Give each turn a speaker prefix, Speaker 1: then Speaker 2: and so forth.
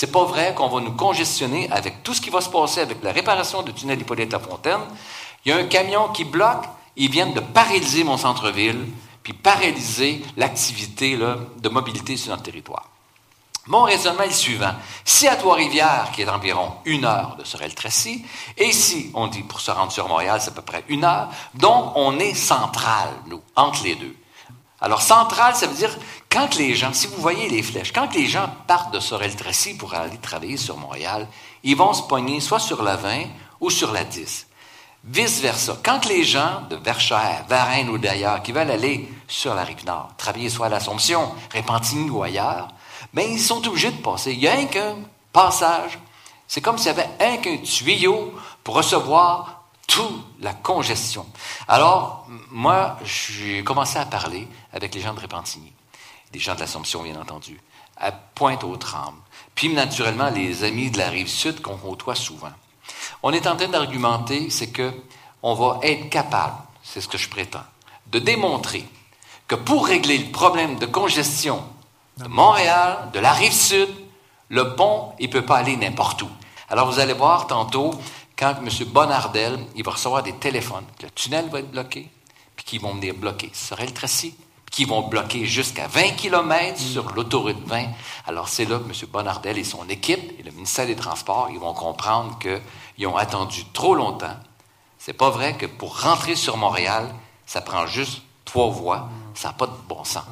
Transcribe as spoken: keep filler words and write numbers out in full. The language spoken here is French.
Speaker 1: C'est pas vrai qu'on va nous congestionner avec tout ce qui va se passer avec la réparation du tunnel Hippolyte-Lafontaine. Il y a un camion qui bloque, ils viennent de paralyser mon centre-ville, puis paralyser l'activité là, de mobilité sur notre territoire. Mon raisonnement est le suivant. Si à Trois-Rivières, qui est environ une heure de Sorel-Tracy, et ici, on dit pour se rendre sur Montréal, c'est à peu près une heure, donc on est central, nous, entre les deux. Alors, central, ça veut dire, quand les gens, si vous voyez les flèches, quand les gens partent de Sorel-Tracy pour aller travailler sur Montréal, ils vont se pogner soit sur la vingt ou sur la dix. Vice-versa. Quand les gens de Verchères, Varennes ou d'ailleurs, qui veulent aller sur la Rive-Nord, travailler soit à l'Assomption, Repentigny ou ailleurs, bien, ils sont obligés de passer. Il y a un qu'un passage. C'est comme s'il y avait un qu'un tuyau pour recevoir toute la congestion. Alors, moi, j'ai commencé à parler avec les gens de Repentigny, les gens de l'Assomption, bien entendu, à Pointe-aux-Trembles, puis naturellement les amis de la Rive-Sud qu'on côtoie souvent. On est en train d'argumenter, c'est que on va être capable, c'est ce que je prétends, de démontrer que pour régler le problème de congestion de Montréal, de la Rive-Sud, le pont, il ne peut pas aller n'importe où. Alors, vous allez voir tantôt, quand M. Bonnardel, il va recevoir des téléphones, que le tunnel va être bloqué, puis qu'ils vont venir bloquer Sorel-Tracy, puis qu'ils vont bloquer jusqu'à vingt kilomètres mmh. sur l'autoroute vingt. Alors, c'est là que M. Bonnardel et son équipe, et le ministère des Transports, ils vont comprendre qu'ils ont attendu trop longtemps. C'est pas vrai que pour rentrer sur Montréal, ça prend juste trois voies. Ça n'a pas de bon sens.